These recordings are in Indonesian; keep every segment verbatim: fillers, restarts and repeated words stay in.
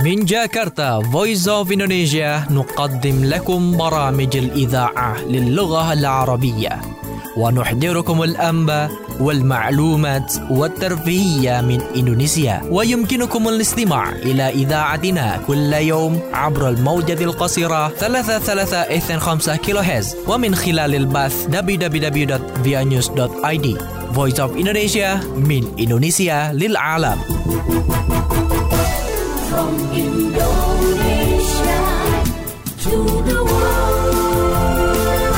من جاكرتا Voice of Indonesia نقدم لكم برامج الإذاعة للغة العربية ونحضركم الأنباء والمعلومات والترفيهية من إندونيسيا. ويمكنكم الاستماع إلى إذاعتنا كل يوم عبر الموجة القصيرة ثلاثة ثلاثة اثنين خمسة كيلو هرتز ومن خلال البث دبليو دبليو دبليو دوت via news دوت آي دي. Voice of Indonesia من إندونيسيا للعالم. From Indonesia to the world.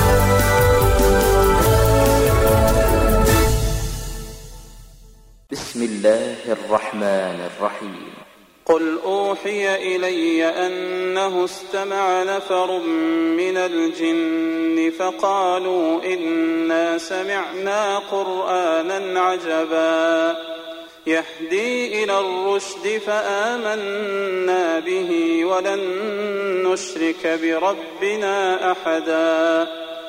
بسم الله الرحمن الرحيم. قل أوحي إلي أنه استمع نفر من الجن فقالوا إنا سمعنا قرآنا عجبا يهدي إلى الرشد فآمنا به ولن نشرك بربنا أحدا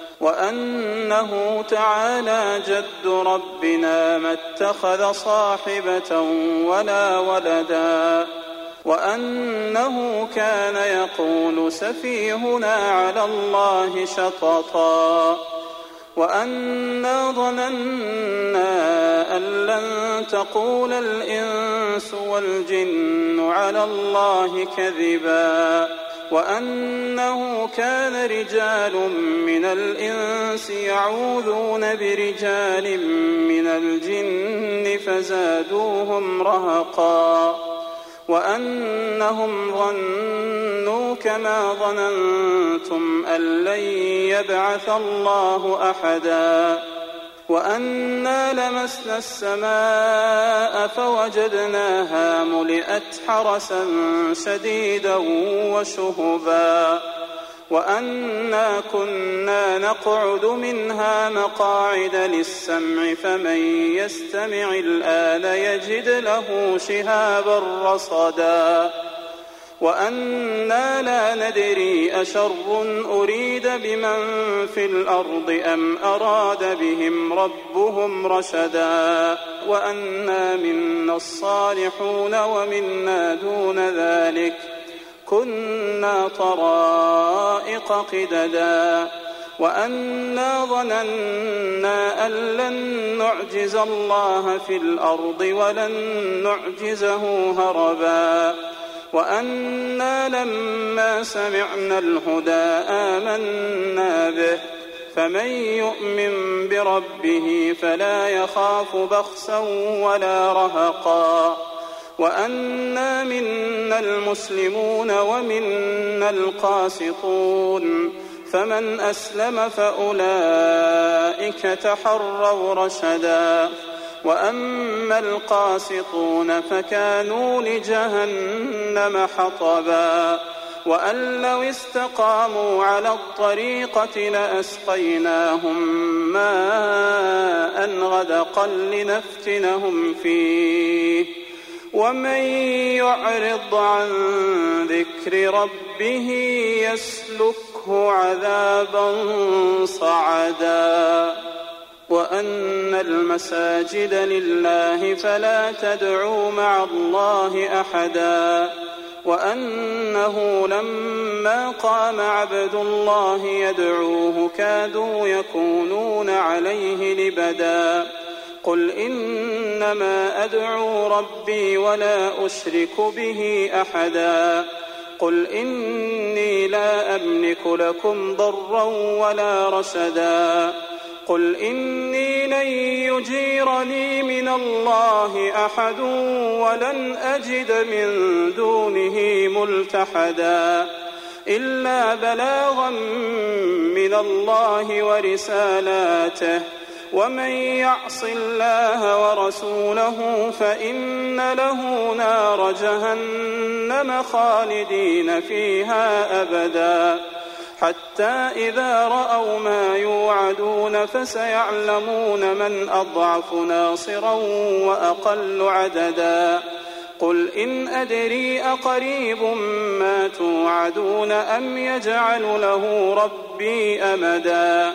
وأنه تعالى جد ربنا ما اتخذ صاحبة ولا ولدا وأنه كان يقول سفيهنا على الله شططا وأنا ظننا أن لن تقول الإنس والجن على الله كذبا وأنه كان رجال من الإنس يعوذون برجال من الجن فزادوهم رهقا وأنهم ظنوا كما ظننتم أن لن يبعث الله أحدا وأنا لمسنا السماء فوجدناها ملئت حرسا شديدا وشهبا وأنا كنا نقعد منها مقاعد للسمع فمن يستمع الآن يجد له شهابا رصدا وأنا لا ندري أشر أريد بمن في الأرض أم أراد بهم ربهم رشدا وأنا منا الصالحون ومنا دون ذلك كنا طرائق قددا وأنا ظننا أن لن نعجز الله في الأرض ولن نعجزه هربا وأنا لما سمعنا الهدى آمنا به فمن يؤمن بربه فلا يخاف بخسا ولا رهقا وأنا منا المسلمون ومنا القاسطون فمن أسلم فأولئك تحروا رشدا وأما القاسطون فكانوا لجهنم حطبا وأن لو استقاموا على الطريقة لأسقيناهم ماء غدقا لنفتنهم فيه ومن يعرض عن ذكر ربه يسلكه عذابا صعدا وأن المساجد لله فلا تدعوا مع الله أحدا وأنه لما قام عبد الله يدعوه كادوا يكونون عليه لبدا قل إنما أدعو ربي ولا أشرك به أحدا قل إني لا أملك لكم ضرا ولا رشدا قل إني لن يجيرني من الله أحد ولن أجد من دونه ملتحدا إلا بلاغا من الله ورسالاته ومن يعص الله ورسوله فإن له نار جهنم خالدين فيها أبدا حتى إذا رأوا ما يوعدون فسيعلمون من أضعف ناصرا وأقل عددا قل إن أدري أقريب ما توعدون أم يجعل له ربي أمدا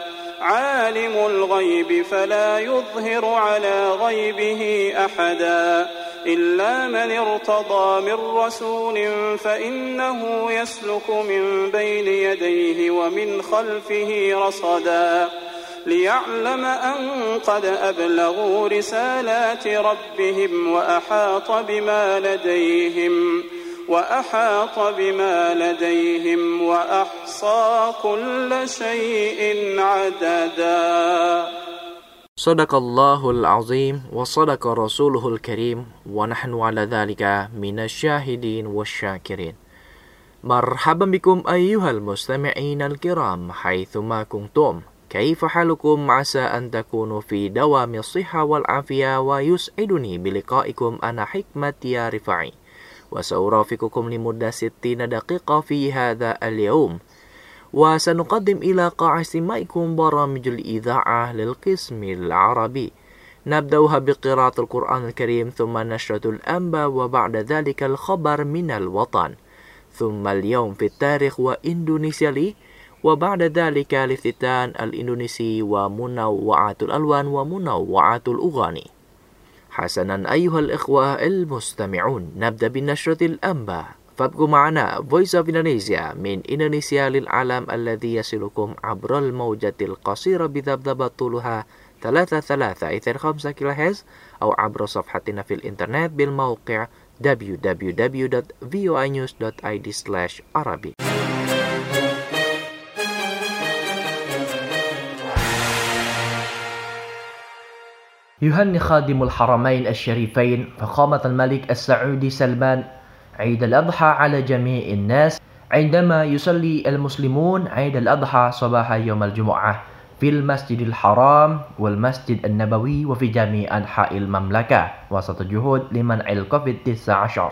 عالم الغيب فلا يظهر على غيبه أحدا إلا من ارتضى من رسول فإنه يسلك من بين يديه ومن خلفه رصدا ليعلم أن قد أبلغوا رسالات ربهم وأحاط بما لديهم وأحاط بما لديهم وأحصى كل شيء عددا. Sadaqallahul azim wa sadaqa rasuluhul karim wa nahnu ala dhalika minasyahidin wasyakirin. Marhaban bikum ayyuhal mustami'in al-kiram haythuma kuntum. Kaifa halukum, asa an takunu fi dawami as-sihha wal afiyah wa yus'iduni biliqa'ikum ana hikmati ya rifa'i. Wa sa'urafiqukum limuddah sittina daqiqa fi hadha al-yawm. Wa sanuqaddim ila qa'istimaikum baramijul idha'ah lil qismil arabi. Nabda'uha biqira'atul Qur'an al-Karim thumma nashratul anba wa ba'da dhalika al-khabar minal watan. Thumma al-yawm fi tarikh wa Indonesia li wa ba'da dhalika al-iftitan al-Indonesi wa munawwa'atul alwan wa munawwa'atul ughani. Hasanan ayyuhal ikhwah al-mustami'un, nabda bin nashratil anba. فابقوا معنا Voice of Indonesia من إندونيسيا للعالم الذي يصلكم عبر الموجة القصيرة بذبذبة طولها ثلاثة ثلاثة إثر خمسة كيلو هرتز أو عبر صفحتنا في الإنترنت بالموقع دبليو دبليو دبليو دوت فيو آي نيوز دوت آي دي سلاش عربي. يهني خادم الحرمين الشريفين فخامة الملك السعودي سلمان عيد الأضحى على جميع الناس عندما يصلي المسلمون عيد الأضحى صباح يوم الجمعة في المسجد الحرام والمسجد النبوي وفي جميع أنحاء المملكة وسط جهود لمنع الكوفيد تسعة عشر.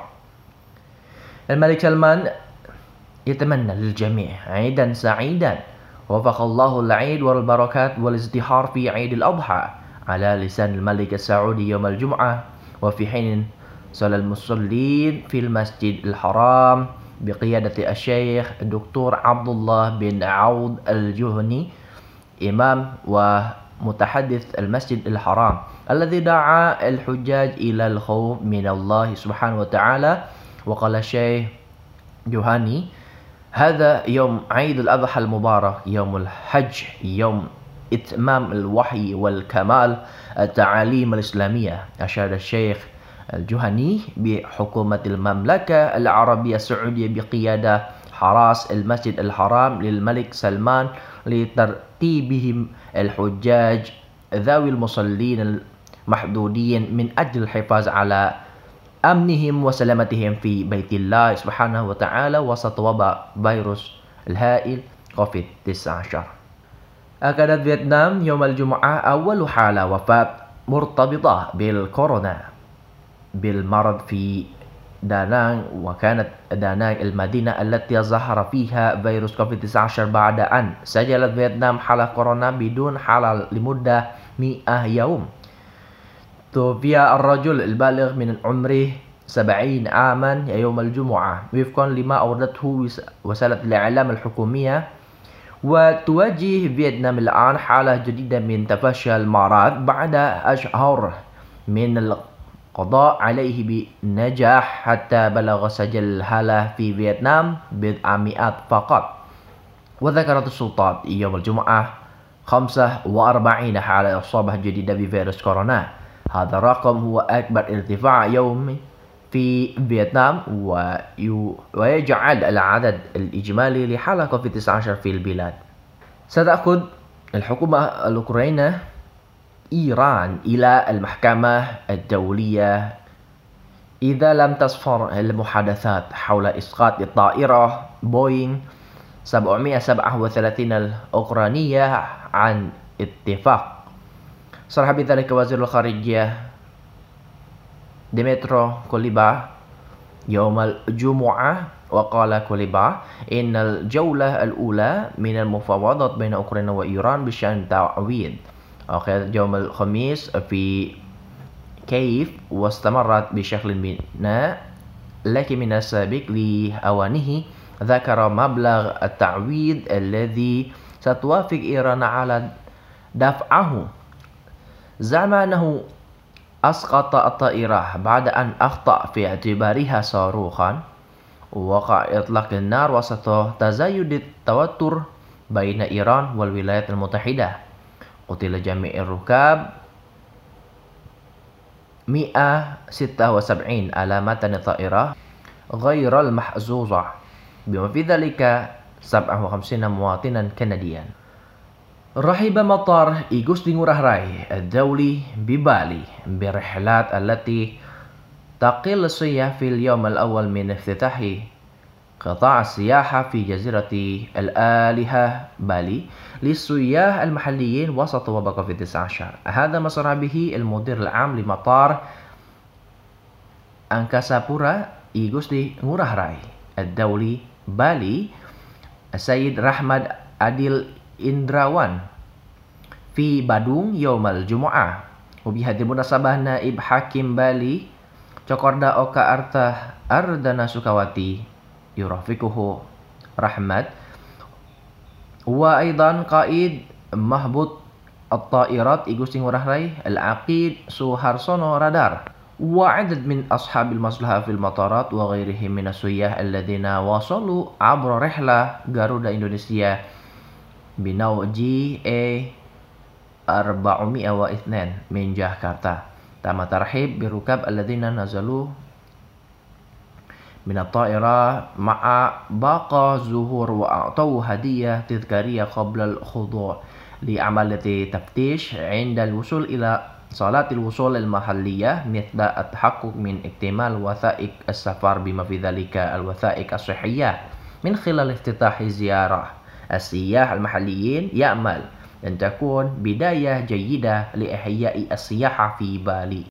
الملك سلمان يتمنى للجميع عيدا سعيدا وفق الله العيد والبركات والازدهار في عيد الأضحى على لسان الملك السعودي يوم الجمعة وفي حين صلى المصلين في المسجد الحرام بقيادة الشيخ الدكتور عبد الله بن عوض الجهني إمام ومتحدث المسجد الحرام الذي دعا الحجاج إلى الخوف من الله سبحانه وتعالى. وقال الشيخ جهني: هذا يوم عيد الأضحى المبارك، يوم الحج، يوم إتمام الوحي والكمال التعاليم الإسلامية. أشار الشيخ الجهني بحكومة المملكة العربية السعودية بقيادة حراس المسجد الحرام للملك سلمان لترتيبهم الحجاج ذوي المصلين المحدودين من أجل الحفاظ على أمنهم وسلامتهم في بيت الله سبحانه وتعالى وسط وباء فيروس الهائل كوفيد تسعة عشر. أكدت فيتنام يوم الجمعة أول حالة وفاة مرتبطة بالكورونا بالمرض في دانانغ، وكانت دانانغ المدينة التي ظهر فيها فيروس كوفيد تسعة عشر بعد أن سجلت فيتنام حالة كورونا بدون حالة لمدة مئة يوم. توفي الرجل البالغ من عمره سبعين عاما يوم الجمعة وفقا لما أوردته وسائل الإعلام الحكومية. وتواجه فيتنام الآن حالة جديدة من تفشي المرض بعد أشهر من القضاء عليه بنجاح حتى بلغ سجل الحالة في فيتنام بضع مئات فقط. وذكرت السلطات يوم الجمعة خمسة وأربعين حالة إصابة جديدة بفيروس كورونا. هذا الرقم هو أكبر ارتفاع يومي في فيتنام ويجعل العدد الإجمالي لحالة كوفيد تسعة عشر في البلاد. ستأخذ الحكومة الأوكرانية إيران إلى المحكمة الدولية إذا لم تصفر المحادثات حول إسقاط الطائرة بوينغ سبعمئة وسبعة وثلاثين الأوكرانية عن اتفاق. صرح بذلك وزير الخارجية ديمترو كوليبا يوم الجمعة. وقال كوليبا إن الجولة الأولى من المفاوضات بين أوكرانيا وإيران بشأن تعويض أخذت يوم الخميس في كييف واستمرت بشكل بناء، لكن من السابق لأوانه ذكر مبلغ التعويض الذي ستوافق إيران على دفعه. زعم أنه أسقط الطائرة بعد أن أخطأ في اعتبارها صاروخا. وقع إطلاق النار وسط تزايد التوتر بين إيران والولايات المتحدة. قتل جميع الركاب مئة وستة وسبعين على متن الطائرة غير المحظوظة، بما في ذلك سبعة وخمسين مواطنا كنديا. رحب مطار إيغوستي ngurah rai الدولي ببالي بالرحلات التي تقل السياح في اليوم الأول من افتتاح قطاع السياحة في جزيرة الآلهة بالي للسياح المحليين وسط وباء كوفيد تسعة عشر. هذا ما صرح به المدير العام لمطار أنكاسابورا إيغوستي ngurah rai الدولي بالي السيد رحمد عادل Indrawan في Badung يوم الجمعة. وبهذه المناسبة نائب حاكم بالي Cokorda Oka Arta Ardana Sukawati يرافقه رحمد، وأيضا قائد مهبط الطائرات إيغوستي ngurah rai العقيد سوهارسونو رادار، وعدد من أصحاب المصلحة في المطارات وغيرهم من السياح الذين وصلوا عبر رحلة جارودا إندونيسيا بنوع جي إيه أربعمائة واثنين من جاكرتا. تم ترحيب بالركاب الذين نزلوا من الطائرة مع باقة زهور وأعطوا هدية تذكارية قبل الخضوع لعملية تفتيش عند الوصول إلى صالات الوصول المحلية، مثل التحقق من اكتمال وثائق السفر بما في ذلك الوثائق الصحية. من خلال افتتاح الزيارة السياح المحليين يأمل أن تكون بداية جيدة لإحياء السياحة في بالي.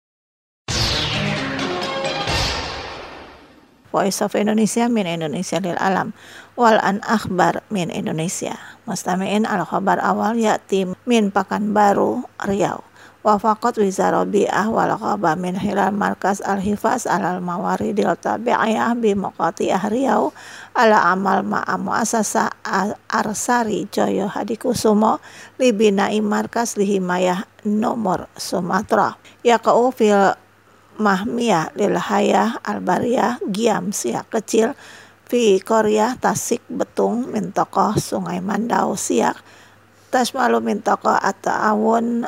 Voice of Indonesia min Indonesia lil alam wal an akhbar min Indonesia. Mustami'in al khabar awal ya'ti min Pekanbaru Riau. Wafaqat Wizara Bi'ah wal Ghaba min hilal markas al-hifaz alal mawaridil tabi'iyah bi Muqati'ah Riau ala amal ma'a muasasa Arsari Joyo Hadikusumo libinai markas lihimayah nomor Sumatera yaqa'u fil mahmiyah lil hayah al-bariyah Giam Siak kecil fi Korea Tasik Betung mintokoh Sungai Mandau Siak tasmalu mintokoh at-ta'awun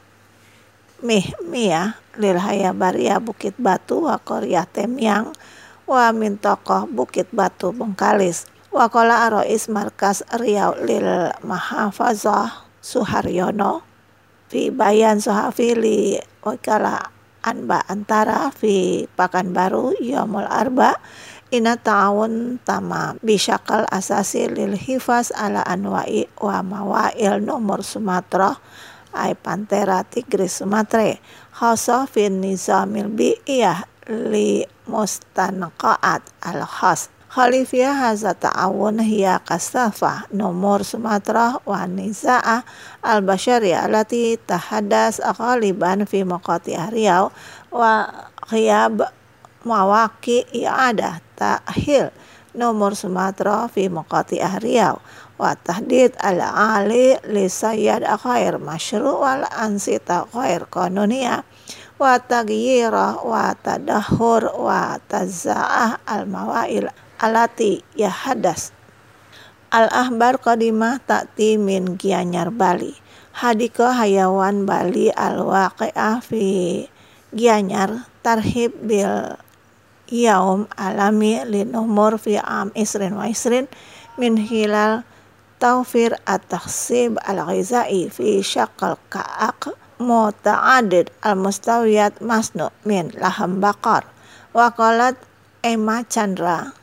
Mih Mia lil haya baria Bukit Batu wa Korea Temyang wa min tokoh Bukit Batu Bengkalis wa qala Arois Markas Riau lil Mahafazah Suharyono fi bayan sohafi li wakala anba antara fi Pekanbaru Yaumul Arba ina ta'awun tama bisyakal asasi lil hifaz ala anwa'i wa mawail nomor Sumatera ay Pantera Tigris Sumatra khasa fi nizamil bi'iyah li mustanqaat al-khas khalifiyah haza ta'awun hiya kasafa nomor Sumatera wa niza'ah al-bashariyah alati tahadas ghaliban fi Muqati'ah Riau wa khiyab mawaki i'adah ta'hil nomor Sumatera fi Muqati'ah Riau wa tahdid al-ali li sayyad ghair masyru' wal ansita ghair qanuniyah wa taghyira wa tadahhur wa taza'ah al-mawail alati yahadas al-ahbar qadimah ta'ti min Gianyar Bali hadika hayawan Bali al-waqi'ah fi Gianyar tarhib bil yaum alami li nomor fi am isrin wa isrin min hilal Taufir at-takhsib al-ghizai fi syaqal ka'aq muta'adid al-mustawiyat masnu min laham bakar wa qalat Emma Chandra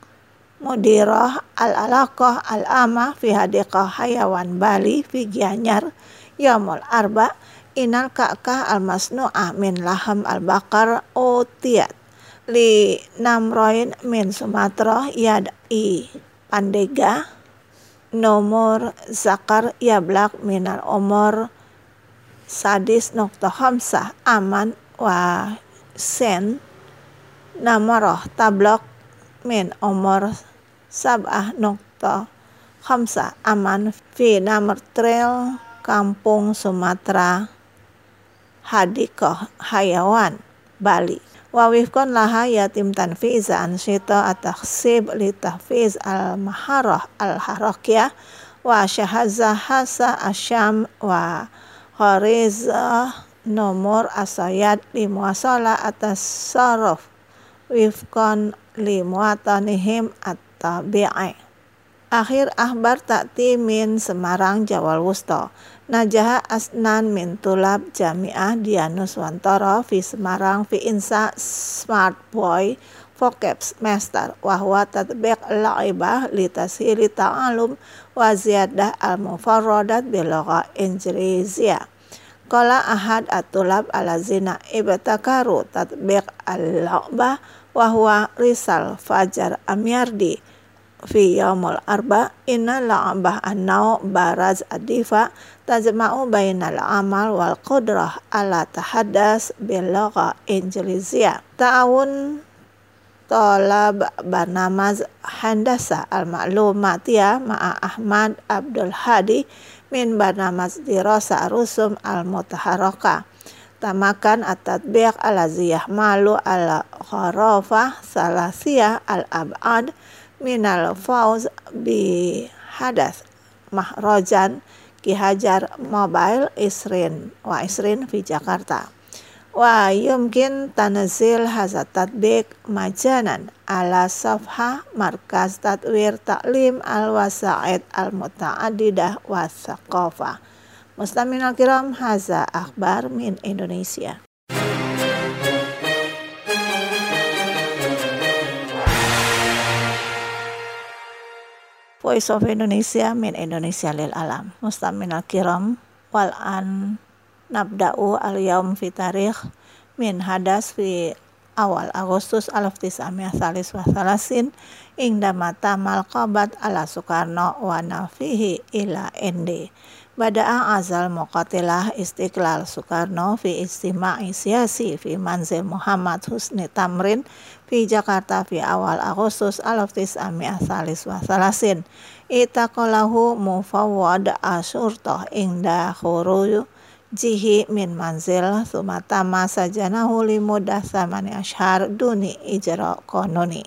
mudirah al-alaqah al-amah fi hadiqah hayawan Bali fi Gianyar Yaumul Arba inal ka'kah al-masnu'ah min laham al-bakar utiyat li namroin min Sumatera yad'i pandega nomor zakar yablak minal omor sadis nokta khamsah aman wa sen namarah tablok min omor sab'ah nokta khamsah aman fi namar trail Kampung Sumatera Hadikoh Hayawan Bali. Wa wifkon laha yatim tanfiza ansyita at-takhsib li tahfiz al-maharah al-harakiyah wa syahazah hasa asyam wa kharizah nomor asayad li muasala atas saraf wifkon li muatanihim at-tabi'i. Akhir akhbar ta'ti min Semarang Jawal Wusta. Najaha asnan min tulab jami'ah Dianus Wantara fi Semarang fi insa smart boy vocab master wa huwa tatbiq la'ibah li tashili ta'alum wa ziyadah al-mufarradat bil lugha Injiliziyah. Qala ahad at-tulab alazina ibtakaru tatbiq al-la'ibah wa huwa Risal Fajar Amyardi fi yaumul arba inna la'abah annau baraz adifa tajma'u bainal amal wal qudrah ala tahaddas bil lugha Injiliziyah. Ta'awun talab barnamaz handasa al ma'lumatiyah ma'a Ahmad Abdul Hadi min barnamaz dirasa rusum al mutaharaka. Tamakan at-tatbiq alaziyah malu ala kharafah salasiyah al ab'ad minal fauz bi hadas mahrojan Ki Hajar Mobile Isrin wa Isrin fi Jakarta. Wa yumkin tanzil hazat tatbiq majanan ala safha markaz tatwir ta'lim al-wasa'id al-muta'adidah wa thaqafah. Muslimin al-kiram, haza akhbar min Indonesia. Voice of Indonesia min Indonesia lil alam. Muslimin al-kiram, wal an nabda'u al-yawm fi tarikh min hadas fi awal Agustus alaf tis'amiyah salis wa salasin indama tamal qabat ala Soekarno wa nafihi ila endi. Bada'a azal muqatilah istiqlal Soekarno fi istima'i siyasi fi manzil Muhammad Husni Tamrin fi Jakarta fi awal Agustus alaf tis'amiyah salis wa salasin. Itaqalahu mufawwad asyurtoh ingda khuruju jihi min manzil sumatama sajanahu limudah samani ashar duni ijra kononi.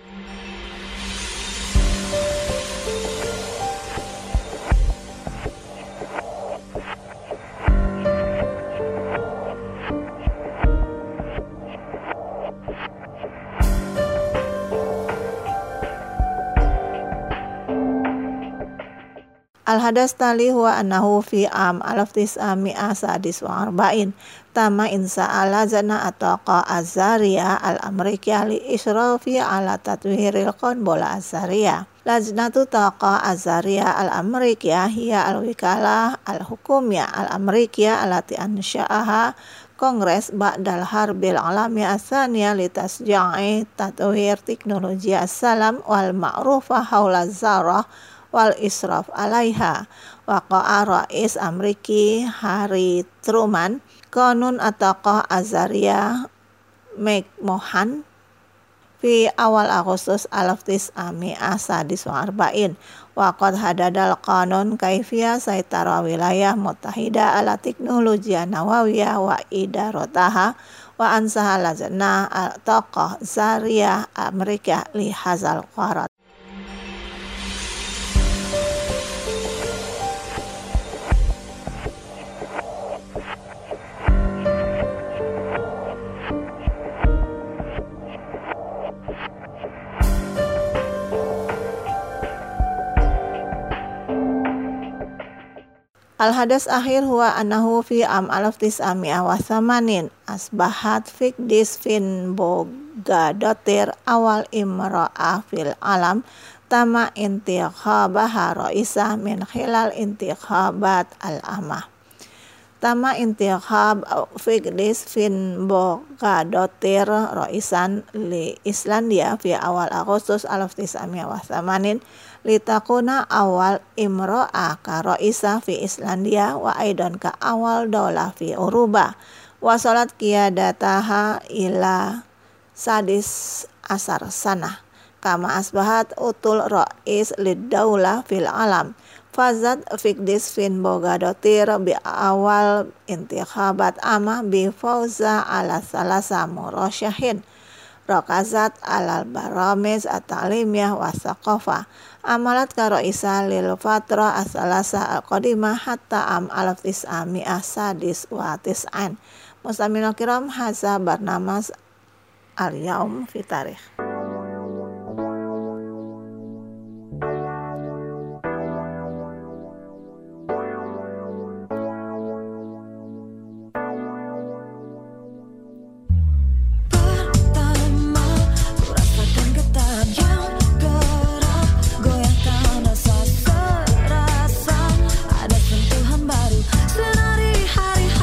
Al-hadas tali huwa annahu fi am alaf tis'amiyah sadis wa arba'in tama insa'ala zana ataqa azariya al-amrikiyah li israfi ala tatwiril qanbola azariya. Lajnatu taqa azariya al-amrikiyah hiya al-wikalah al-hukumiyah al-amrikiyah alati ansya'aha Kongres Ba'dal Harbil Alamiyah Asaniyah li tasja'i tatwir teknologi as-salam wal ma'rufah haula zarah wal israf alaiha. Waqa'a Rais Ameriki Harry Truman Qanun Ataqah Azariya McMahon fi awal Agustus alaf tis'amiyah sadis wa arba'in. Waqad hadadal qanun kaifiyah saitara wilayah mutahida ala teknologi nawawiyah wa idarotaha wa ansaha lajnah Ataqah Zariyah Amerika li hazal qarat. Al-hadas akhir huwa annahu fi am alaf tis'amiyah wa thamanin asbahat fikdis fin bogadotir awal imra'ah fil alam tama intikhabaha ra'isah min khilal intikhabat al-amah. Tama intikhab fikdis fin bogadotir ra'isan li Islandia fi awal Agustus alaf tis'amiyah wa thamanin litakuna awal imro'ah ka ra'isah fi Islandia wa aidan ka awal daulah fi Uruba wa salat qiyadataha ila sadis asar sanah kama asbahat utul ra'is lid daulah fil alam Fazat Fikdis fin Bogadotir bi awal intikhabat amah bi fauza ala salasa murasyahin Rokazat alal baramiz at-ta'limiyah wa saqafah amalat karo isa lil fatra asalasa al-qadimah hatta am alaf tis'ami'ah sadis wa tis'an. Mustamina kiram haza barnamas al-yaum fi tarikh.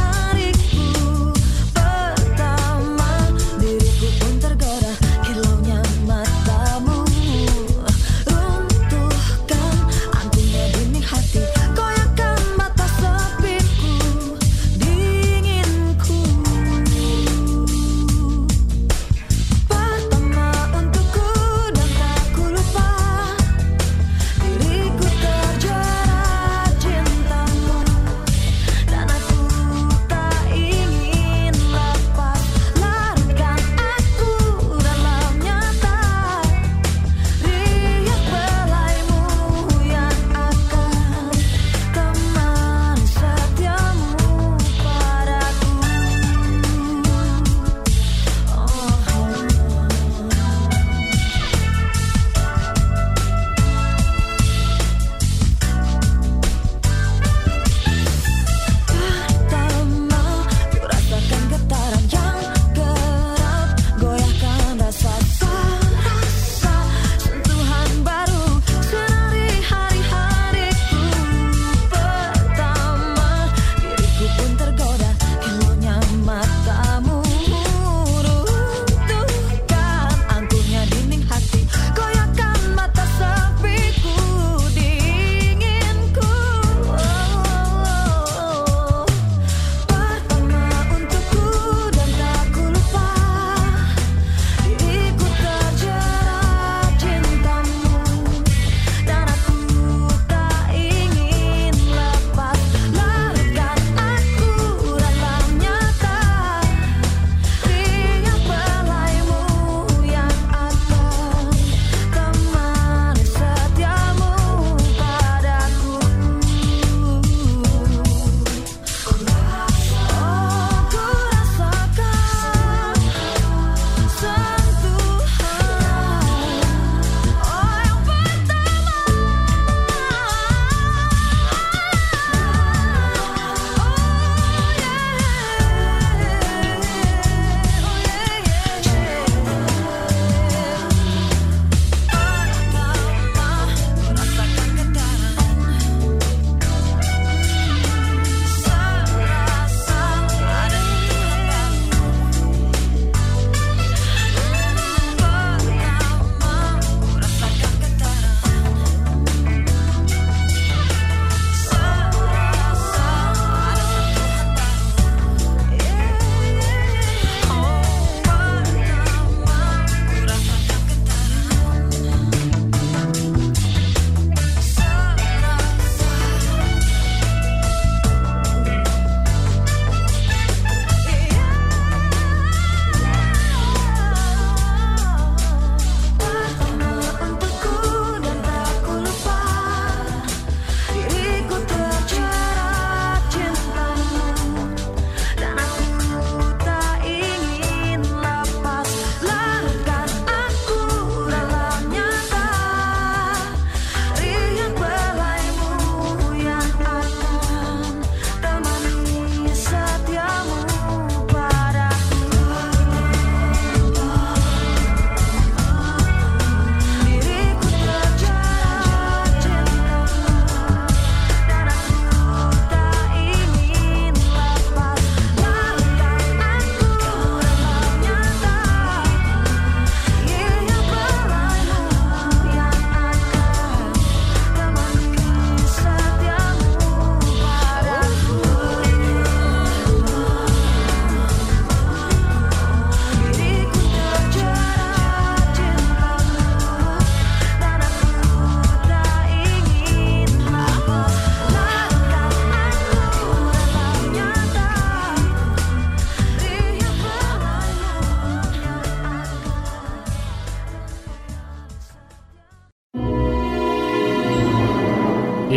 Hilaunya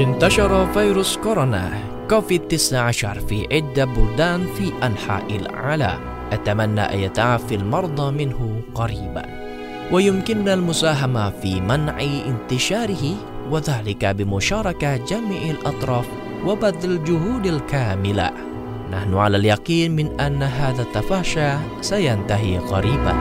انتشر فيروس كورونا كوفيد تسعة عشر في عدة بلدان في أنحاء العالم. أتمنى أن يتعافى المرضى منه قريبا، ويمكننا المساهمة في منع انتشاره، وذلك بمشاركة جميع الأطراف وبذل الجهود الكاملة. نحن على اليقين من أن هذا التفاشي سينتهي قريبا.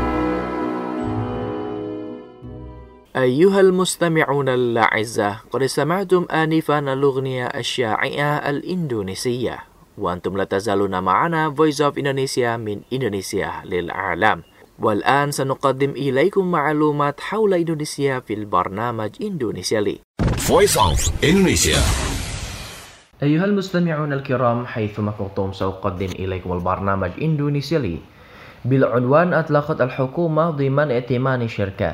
أيها المستمعون الأعزاء، قد سمعتم آنفا الأغنية الشائعة الإندونيسية، وأنتم لا تزالون معنا Voice of Indonesia من إندونيسيا للعالم. والآن سنقدم إليكم معلومات حول إندونيسيا في البرنامج إندونيسيا لي. Voice of Indonesia. أيها المستمعون الكرام، حيثما كنتم سأقدم إليكم البرنامج إندونيسيا لي بالعنوان أطلقت الحكومة ضمان ائتمان الشركات.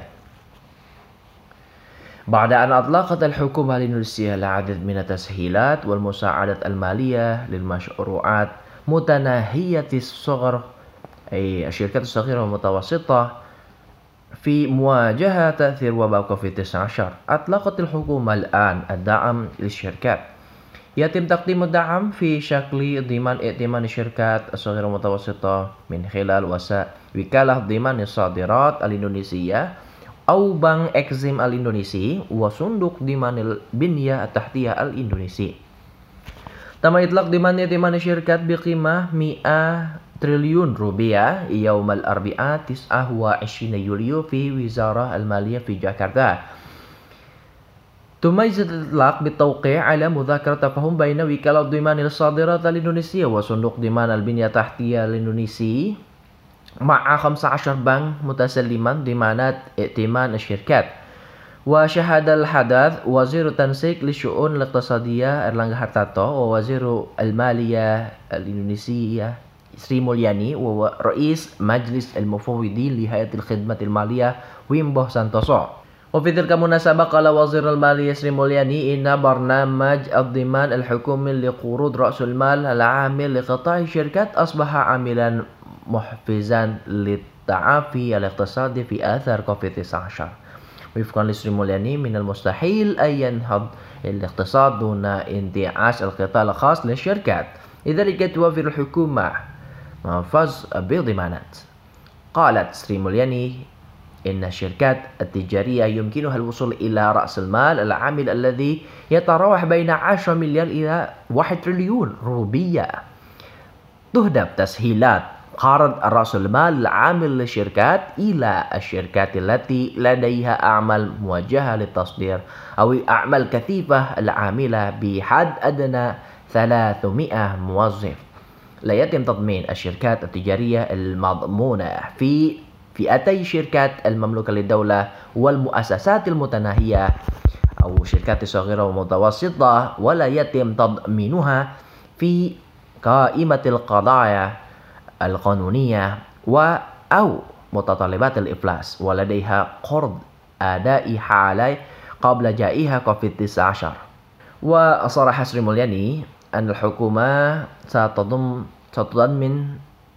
بعد أن أطلقت الحكومة الإندونيسية العديد من التسهيلات والمساعدات المالية للمشروعات متناهية الصغر، أي الشركات الصغيرة والمتوسطة، في مواجهة تأثير وباء كوفيد تسعة عشر، أطلقت الحكومة الآن الدعم للشركات. يتم تقديم الدعم في شكل ضمان ائتمان الشركات الصغيرة والمتوسطة من خلال وكالة ضمان الصادرات الإندونيسية أو بنك إكزيم الإندونيسي وصندوق ضمان البنية التحتية الإندونيسي. تم إطلاق ضمان ائتمان الشركات بقيمة مئة تريليون روبيا يوم الأربعاء تسعة وعشرين يوليو في وزارة المالية في جاكرتا. تميز الإطلاق بالتوقيع على مذكرة تفاهم بين وكالة ضمان الصادرات الإندونيسية وصندوق ضمان البنية التحتية الإندونيسي مع خمسة عشر بنك متسلما ضمانات ائتمان الشركات. وشهد الحدث وزير التنسيق للشؤون الاقتصادية إرلانغا هارتارto ووزير المالية الإندونيسية سري مولياني ورئيس مجلس المفوضين لهيئة الخدمات المالية ويمبو سانتوسو. وفي تلك المناسبة قال وزير المالية سري مولياني إن برنامج الضمان الحكومي لقروض رأس المال العامل لقطاع الشركات أصبح عاملا محفزا للتعافي الاقتصادي في آثار كوفيد تسعة عشر. وفقا لسري مولياني من المستحيل أن ينهض الاقتصاد دون انتعاش القطاع الخاص للشركات، لذلك توفر الحكومة منفذ بضمانات. قالت سري مولياني إن الشركات التجارية يمكنها الوصول إلى رأس المال العامل الذي يتراوح بين عشرة مليار إلى واحد تريليون روبية. تهدف تسهيلات قرض رأس المال العامل للشركات إلى الشركات التي لديها أعمال موجهة للتصدير أو أعمال كثيفة العاملة بحد أدنى ثلاثمئة موظف. لا يتم تضمين الشركات التجارية المضمونة في فئتي شركات المملوكة للدولة والمؤسسات المتناهية أو شركات صغيرة ومتوسطة، ولا يتم تضمينها في قائمة القضايا القانونية و أو متطلبات الإفلاس ولديها قرض أداء حالي قبل جائحة كوفيد تسعة عشر. وصرح سري مولياني أن الحكومة ستضم ستضمن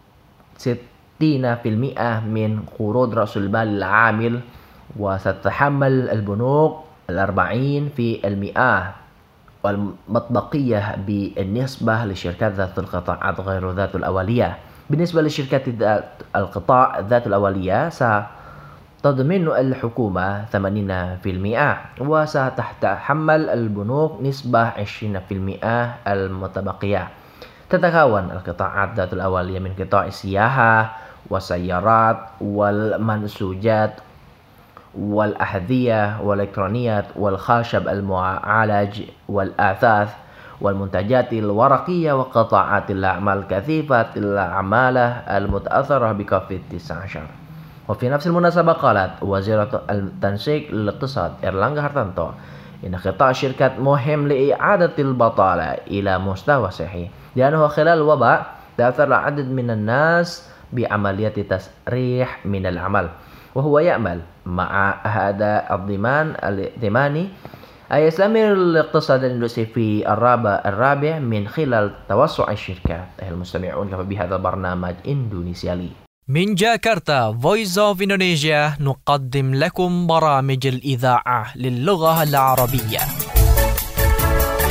ستين بالمئة من قروض رأس المال العامل، وستتحمل البنوك الأربعين في المئة والمطبقية بالنسبة للشركات ذات القطاعات غير ذات الأولية. بالنسبة للشركات ذات القطاع ذات الأولية ستضمن الحكومة ثمانين بالمئة وستتحمل البنوك نسبة عشرين بالمئة المتبقية. تتكون القطاعات ذات الأولية من قطاع السياحة والسيارات والمنسوجات والأحذية والإلكترونيات والخشب المعالج والأثاث والمنتجات الورقية وقطاعات الأعمال كثيفة العمالة المتأثرة بكوفيد تسعة عشر. وفي نفس المناسبة قالت وزيرة التنسيق للاقتصاد إرلانغا هارتارto إن قطاع الشركات مهم لإعادة البطالة إلى مستوى صحي، لأنه خلال الوباء تأثر العديد من الناس بعملية تسريح من العمل، وهو يأمل مع هذا الضمان الائتماني أن يستمر الاقتصاد الإندونيسي في الرابع الرابع من خلال توسع الشركات. أيها المستمعون، كفى بهذا البرنامج إندونيسيا لي. من جاكرتا Voice of Indonesia نقدم لكم برامج الإذاعة للغة العربية.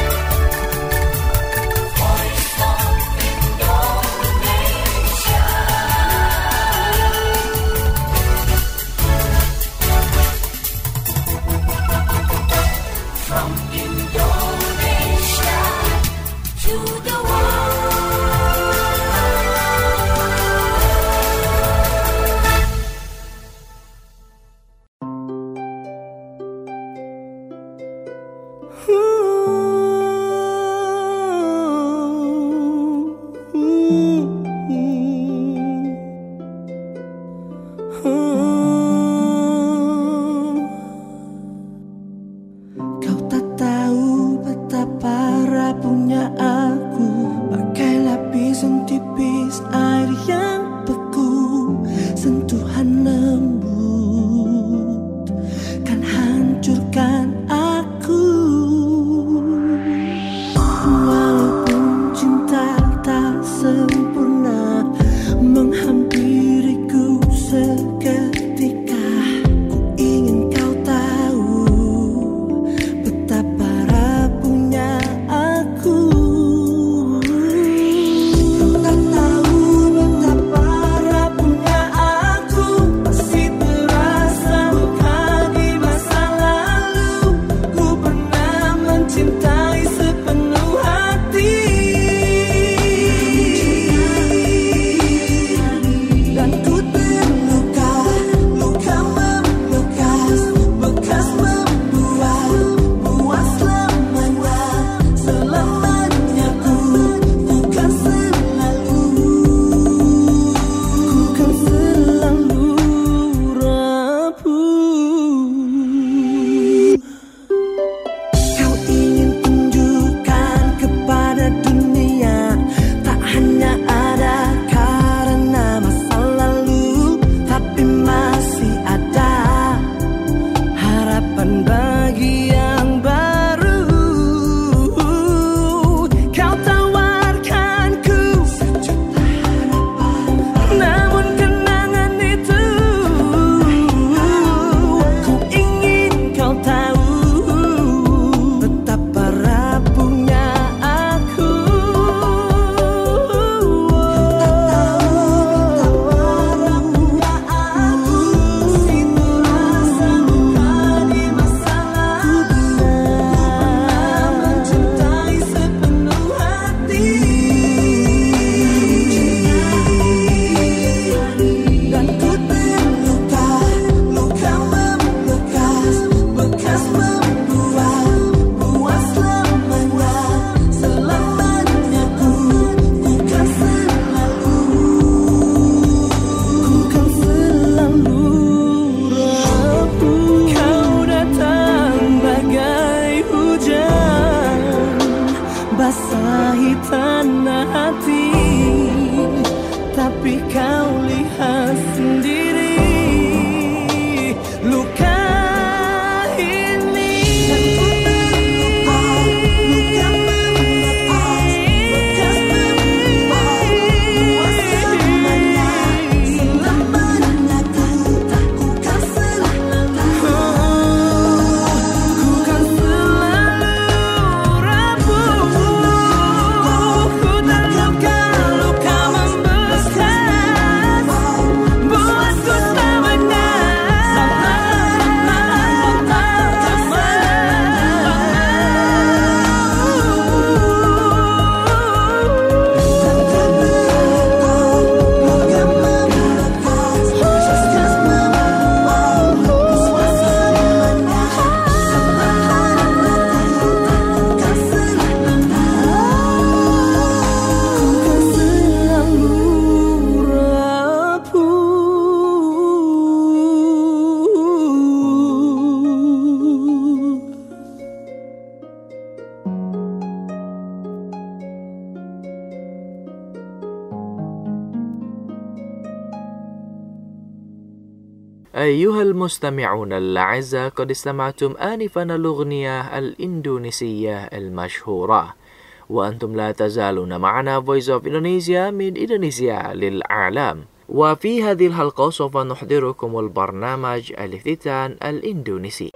أيها المستمعون الأعزاء قد استمعتم آنفا الأغنية الإندونيسية المشهورة وأنتم لا تزالون معنا Voice of Indonesia من إندونيسيا للعالم. وفي هذه الحلقة سوف نحضركم البرنامج الافتتان الإندونيسي.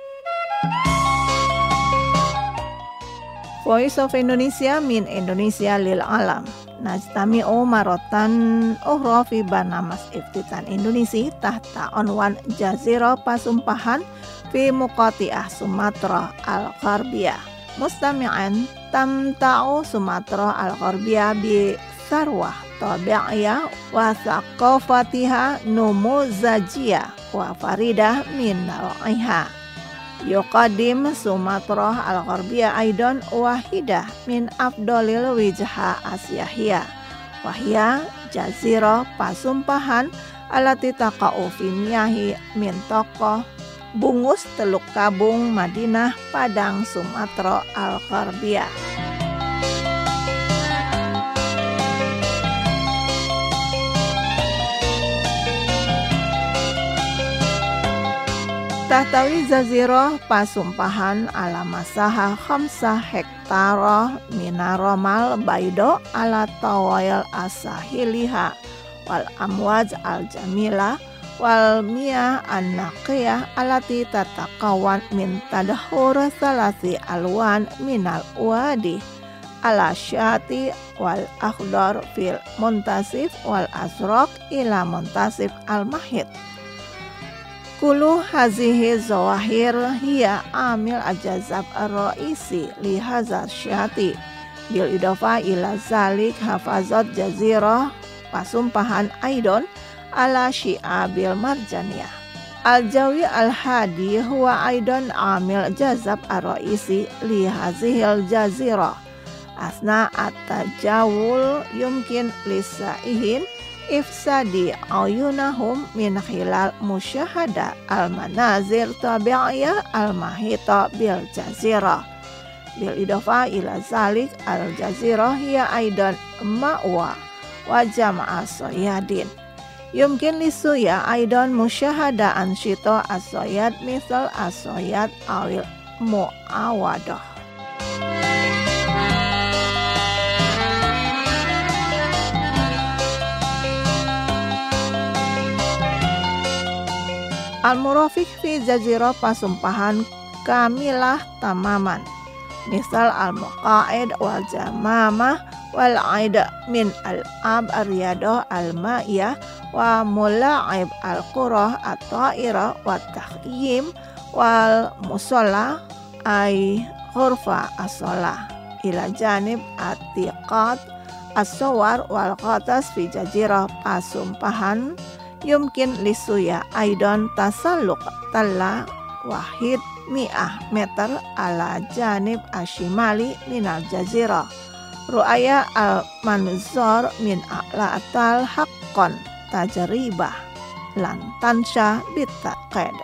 Voice of Indonesia min Indonesia lil alam. Najtami'u marotan ukhra fi barnamas iftitan Indonesi tahta onwan Jazirah Pasumpahan fi Muqati'ah Sumatra Al-Gharbiyah. Mustami'an tamta'u Sumatra Al-Gharbiyah bi sarwah tabi'iyah wa thaqafatiha numuzajiyah wa faridah min naw'iha. Yuqadim Sumatra Al-Gharbiyah aidan wahidah min afdolil wijha asyahiyah wahya jazirah pasumpahan alati taqa'u fi miyahi min tokoh bungus Teluk Kabung Madinah Padang Sumatra Al-Gharbiyah. Tahtawi Jazirah Pasumpahan ala masaha khamsa hektara minaromal baido ala tawayal asahiliha wal amwaj al jamila wal miyah an naqiyah alati tatakawan min tadahur salasi alwan minal wadi ala syati wal akhdar fil muntasif wal asraq ila muntasif al mahid. Kulu hazihi zawahir hiya amil ajazab ar-ra'isi li hazar syati bil idafa ila zalik hafazat jazirah pasumpahan aidon ala syi'abil marjaniyah. Al-jawi al-hadi huwa aidon amil jazab ar-ra'isi li hazihil jazirah asna at-tajawul yumkin lisaihin ifsadi ayunahum min khilal musyahada al-manazir tabi'iyah al-mahita bil jazirah bil idafa ila zalik al-jazirah hiya aidan ma'wa wa jama'a soyadin yumkin lisuya aidan musyahada ansyito as-soyad misal as-soyad awil mu'awadah. Al-murafiq fi jazirah pasumpahan kamilah tamaman. Misal al-muqa'id wal jamamah wal aida min al-ab ar-riyadah al-ma'iyah wa mula'ib al-qurah at-ta'irah wa takhiyim wal musalla ay khurfa as-salah ila janib at-tiqat as-sawar wal qatas fi jazirah pasumpahan yumkin lisuya aidan tasalluk talla wahid mi'ah meter ala janib ashimali minal jazirah ru'aya al-manzor min a'la atal haqqon tajribah lan tansha bitaqad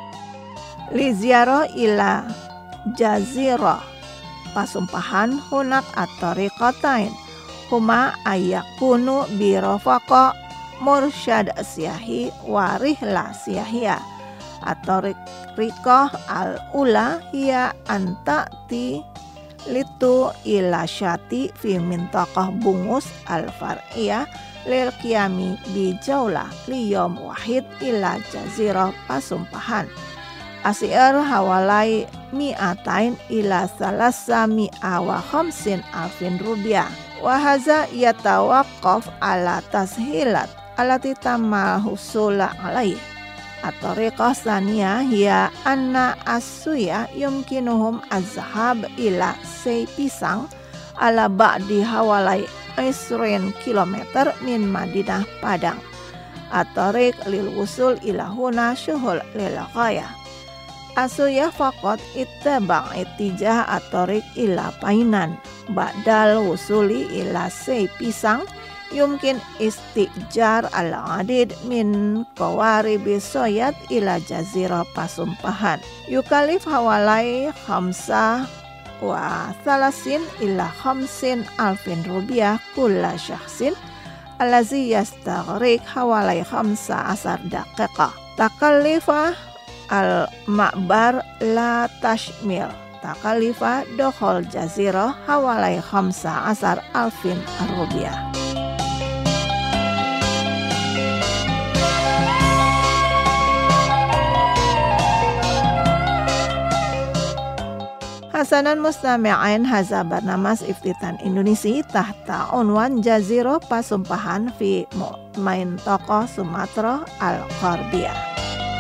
li ziarah ila jazirah pasumpahan hunak at-tariqatain huma ayakunu birafaqa mursyad siyahi warihla siyahiyah atau rikoh al-ula hiya anta'ti litu ila syati fi mintaqah bungus al-far'iyah lil qiyami bi jaulah liyom wahid ila jazirah pasumpahan asyar hawalai mi'atain ila salasa mi'a wa khamsin alfin rupiah wa haza yatawaqqaf ala tashilat alati tamal husula alaih at-tariqah saniyah hiya anna as-suya yumkinuhum az-zahab ila say pisang ala ba'di hawalai isrin kilometer min Madinah Padang at-tariq lil wusul ila huna syuhul lil ghaya as-suya faqat ittaba' ittijah at-tariq ila Painan ba'dal wusuli ila say pisang yumkin istijar al-adid min qawaribi soyad ila jazirah pasumpahan yukalif hawalai khamsa wa thalasin ila khamsin alfin rupiah kulla syahsin alazi yastaghriq hawalai khamsa asar daqiqah Takallifah al-ma'bar la tashmil. Takallifah dokhol jazirah hawalai khamsa asar alfin arubiyah. Hasanan mustami'ain haza barnamas iftitan Indonesia tahta unwan jazirah pasumpahan fi main tokoh Sumatera al-Gharbiyah.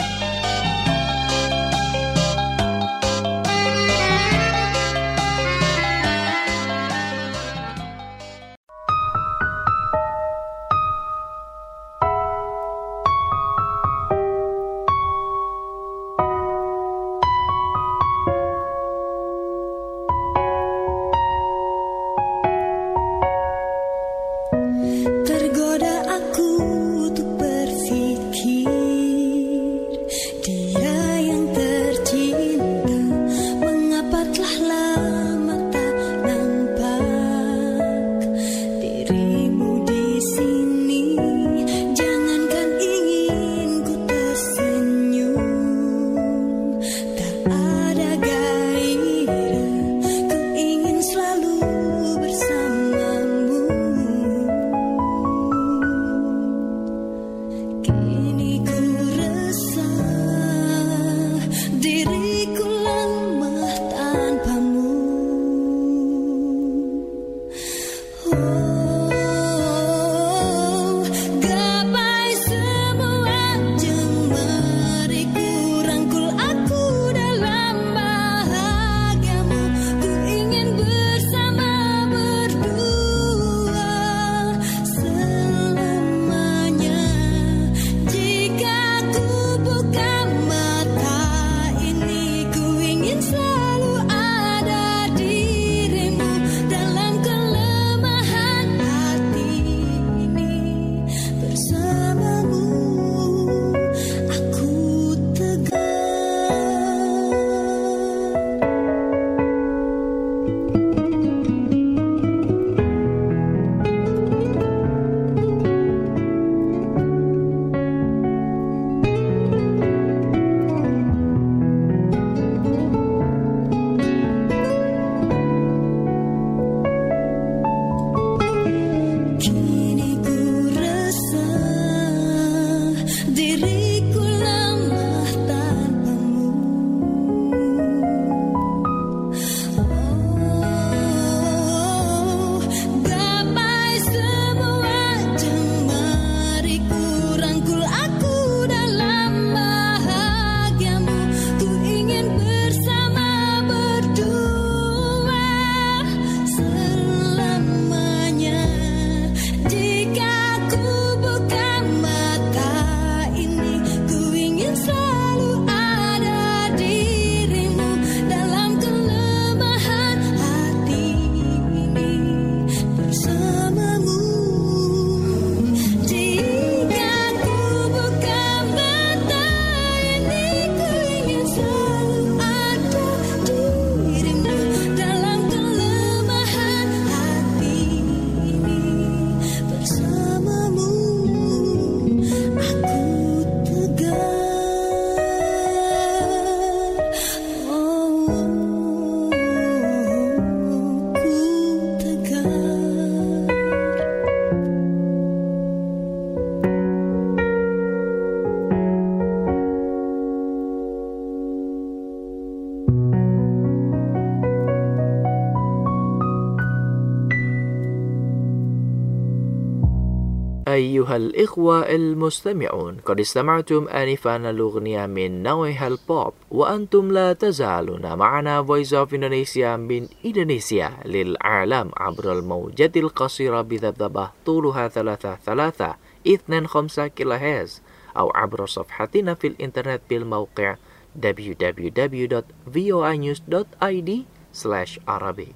أيها الإخوة المستمعون، قد استمعتم آنفا الأغنية من نوعها البوب، وأنتم لا تزالون معنا Voice of Indonesia من إندونيسيا للعالم عبر الموجات القصيرة بذبذبة طولها ثلاثة ثلاثة اثنين خمسة كيلو هرتز، أو عبر صفحتنا في الإنترنت بالموقع دبليو دبليو دبليو دوت فوa news دوت آي دي سلاش arabic.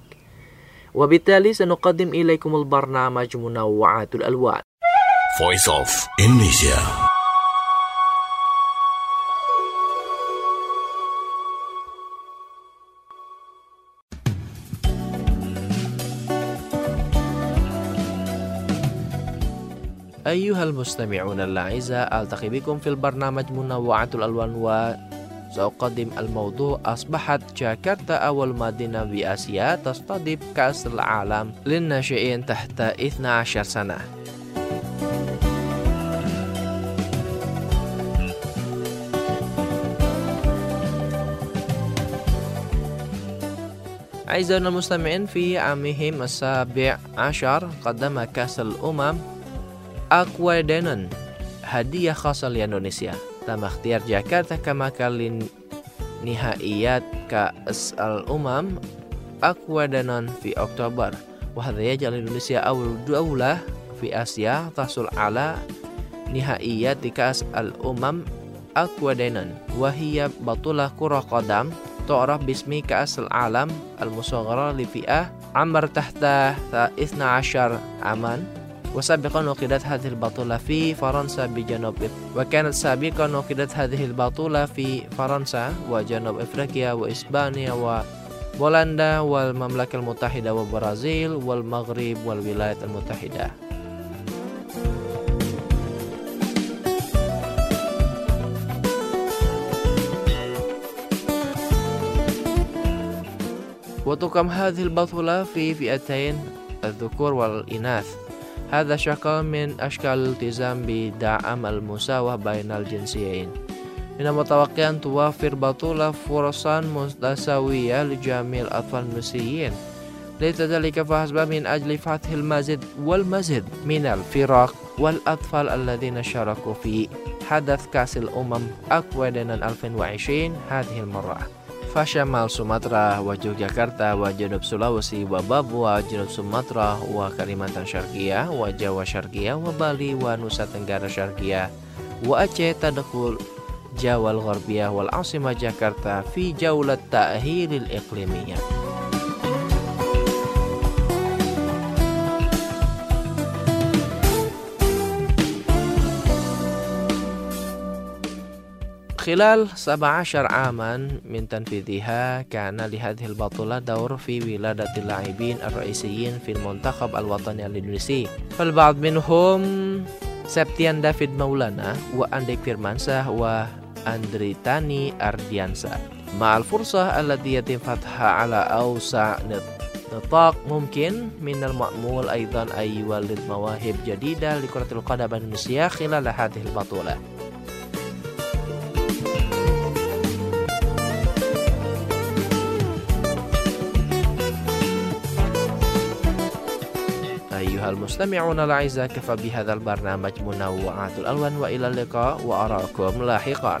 وبالتالي سنقدم إليكم البرنامج منوعات الألوان Voice of Indonesia. أيها المستمعون الأعزاء، ألتقي بكم في البرنامج منوعة الألوان و سأقدم الموضوع أصبحت جاكرتا أول مدينة بآسيا تستضيف كأس العالم للناشئين تحت اثنتي عشرة سنة. أعزائنا المستمعين، في عامهم السابع عشر قدم كأس الأمم أكوادينون هدية خاصة لإندونيسيا. تم اختيار جاكرتا كمكان لنهائيات كأس الأمم أكوادينون في أكتوبر، وهذا يجعل إندونيسيا أول دولة في آسيا تحصل على نهائيات كأس الأمم أكوادينون، وهي بطولة كرة قدم تعرف باسم كأس العالم المصغرة لفئة عمر تحت اثني عشر عاما. وسابقا عقدت هذه البطولة في فرنسا بجنوب وكانت سابقا عقدت هذه البطولة في فرنسا وجنوب أفريقيا وإسبانيا وبولندا والمملكة المتحدة وبرازيل والمغرب والولايات المتحدة. وتقام هذه البطولة في فئتين الذكور والإناث. هذا شكل من أشكال الالتزام بدعم المساواة بين الجنسيين. من المتوقع أن توفر بطولة فرصا متساوية لجميع الأطفال الإندونيسيين. ليس ذلك فحسب، من أجل فتح المزيد والمزيد من الفرق والأطفال الذين شاركوا في حدث كأس الأمم أكوادينون ألفين وعشرين هذه المرة. فشمال سومطرة ويوغياكرتا وجنوب سولawesi وبابوا جنوب سومطرة وكاليمانtan شرقية وجاوا شرقية وبالي ونوسا تنggara شرقية وأعيه تدخل جاوا الغربية والعاصمة جاكرتا في جولة التأهيل الإقليمية. خلال سبع عشر عاما من تنفيذها كان لهذه البطولة دور في ولادة اللاعبين الرئيسيين في المنتخب الوطني الإندونيسي، فالبعض منهم Septian David Maulana وأنديك فيرمانسah وأندريتاني أرديانسا. مع الفرصة التي يتم فتحها على أوسع نطاق ممكن، من المأمول أيضا أن يولد مواهب جديدة لكرة القدم الإندونيسية خلال هذه البطولة. أيها المستمعون الأعزاء، كفى بهذا البرنامج منوعات الألوان، وإلى اللقاء وأراكم لاحقا.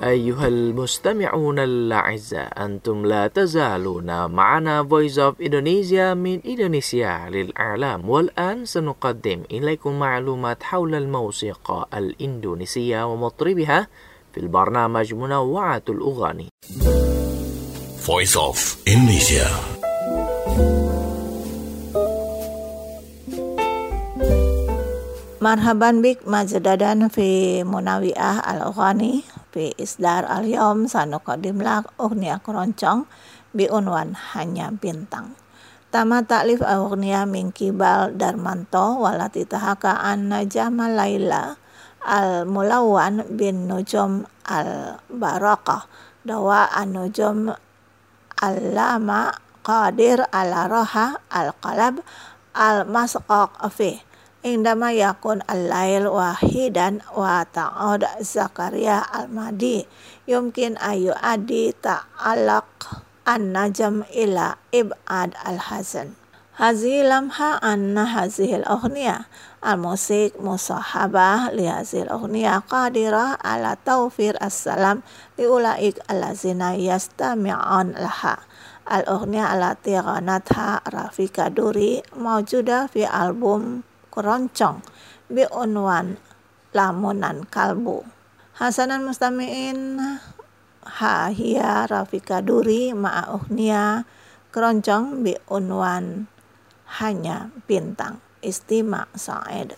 أيها المستمعون الأعزاء أنتم لا تزالون معنا Voice of Indonesia من إندونيسيا للإعلام والآن سنقدم إليكم معلومات حول الموسيقى الإندونيسية ومطربها في البرنامج منوعات الأغاني Voice of Indonesia. Marhaban bik majdadan fi munawi'ah al-ughani fi isdar al-yawm sanuqaddim lak ughniya keroncong bi unwan hanya bintang. Tama ta'lif ughniya min kibal Darmanto walati tahaka an najama Laila al-mulawwan bin nujum al-barakah dawa an-nujum al-lama qadir ala roha al-qalab al-masqaq fi indama yakun al-lail wahidan wa ta'ud Zakaria al-Madi yumkin ayu adi ta'alaq an-najam ila ib'ad al-hazan. Hazi lamha anna hazihil ughniya al-musik musahabah li hazihil ughniya qadirah ala tawfir as-salam li ulaik allazina yastami'un laha. Al-ughniya alati ghanatha Rafika Duri mawjuda fi album keroncong bi unwan lamunan kalbu. Hasanan mustami'in ha hiya Rafika Duri ma'a ughniya keroncong bi unwan hanya bintang. Istima Sa'id.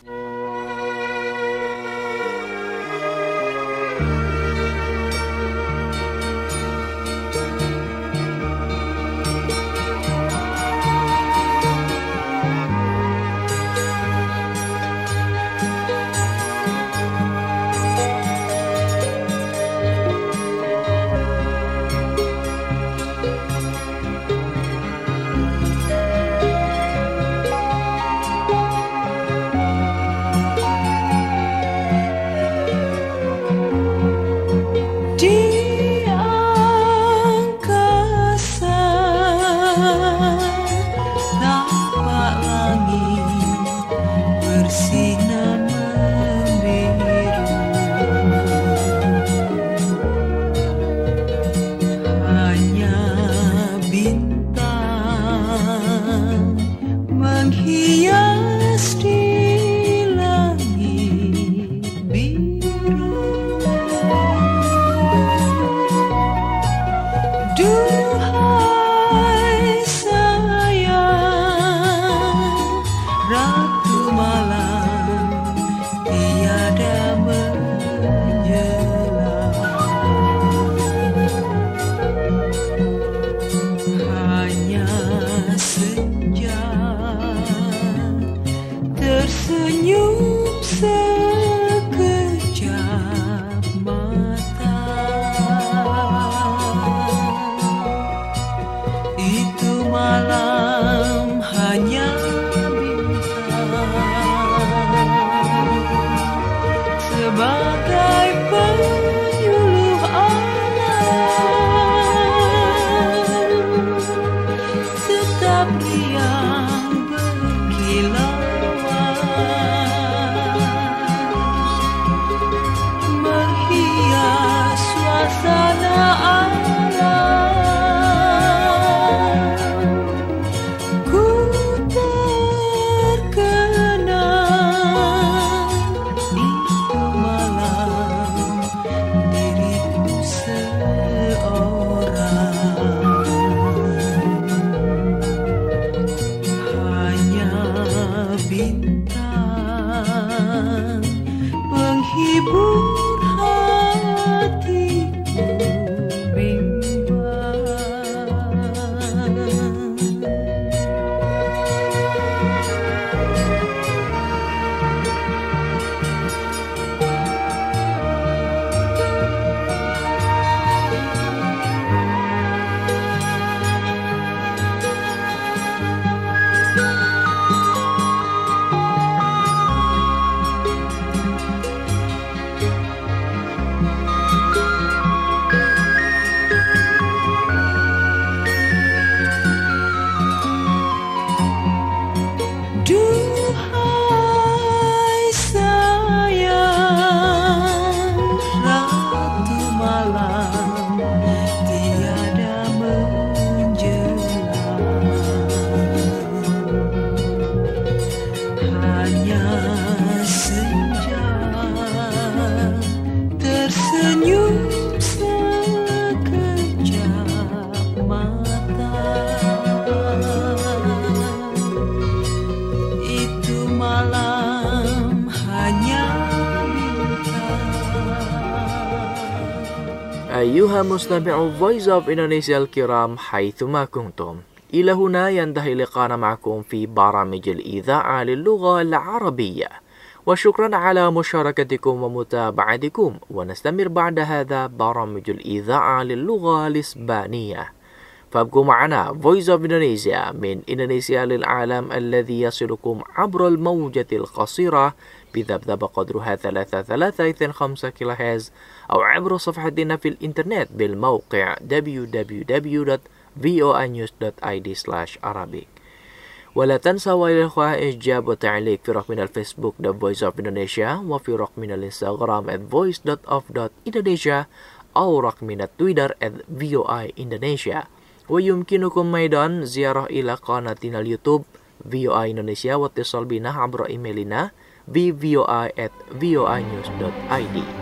أيها مستمعو Voice of Indonesia الكرام حيثما كنتم، إلى هنا ينتهي لقاءنا معكم في برامج الإذاعة للغة العربية، وشكرا على مشاركتكم ومتابعتكم. ونستمر بعد هذا برامج الإذاعة للغة الإسبانية، فابقوا معنا Voice of Indonesia من إندونيسيا للعالم الذي يصلكم عبر الموجة القصيرة بذبذب قدرها ثلاثة ثلاثة اثنين خمسة كيلو هرتز، أو عبر صفحتنا في الإنترنت بالموقع دبليو دبليو دبليو دوت فوa news دوت اي دي سلاش arabic. ولا تنسوا يا الإخوة إعجاب وتعليق في رقمنا الفيسبوك The Voice of Indonesia، وفي رقمنا الإنستغرام at voice dot of dot indonesia، أو رقمنا التويتر at voa indonesia. ويمكنكم أيضا زيارة إلى قناتنا اليوتيوب فوa Indonesia، واتصال بنا عبر إيميلنا v voa at voa news dot i d.